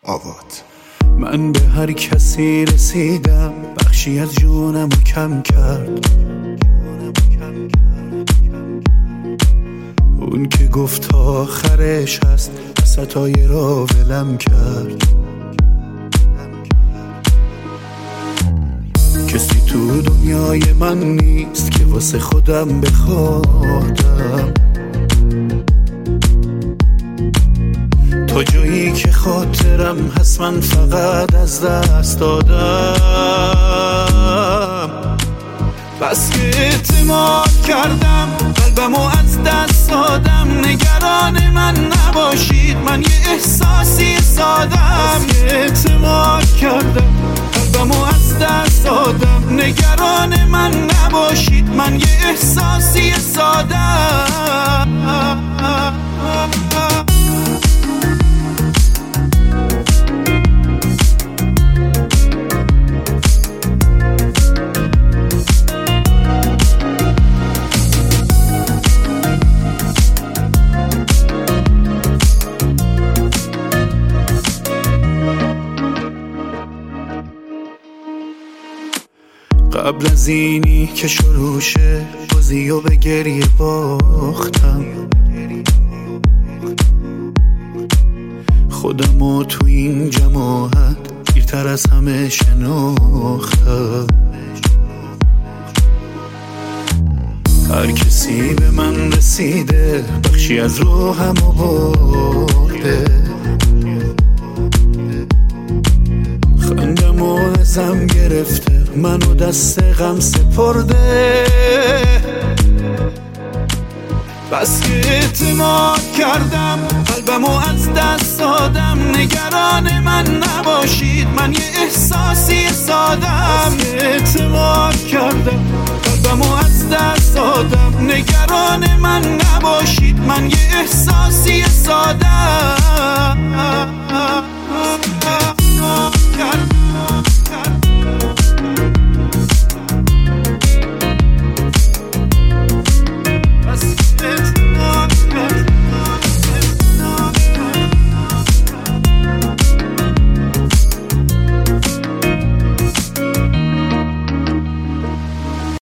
آوات. من به هر کسی رسیدم، بخشی از جونم رو کم کرد. اون که گفت آخرش هست، وسطای را ولم کرد. کسی تو دنیای من نیست که واسه خودم بخوادم. تا جایی که خاطرم هست من فقط از دست دادم. بس که اعتماد کردم قلبمو از دست دادم. نگران من نباشید، من یه احساسی سادم. بس که اعتماد کردم قلبمو از دست دادم. نگران من نباشید، من یه احساسی سادم. قبل از اینی که شروع شه بازیو به گریه باختم. خودمو تو این جماعت دیرتر از همه شناختم. هر کسی به من رسیده، بخشی از روحمو برده. خندمو ازم گرفته، منو دست غم سپرده. بس که اعتماد کردم قلبمو از دست دادم. نگران من نباشید، من یه احساسی سادم. بس که اعتماد کردم قلبمو از دست دادم. نگران من نباشید، من یه احساسی سادم.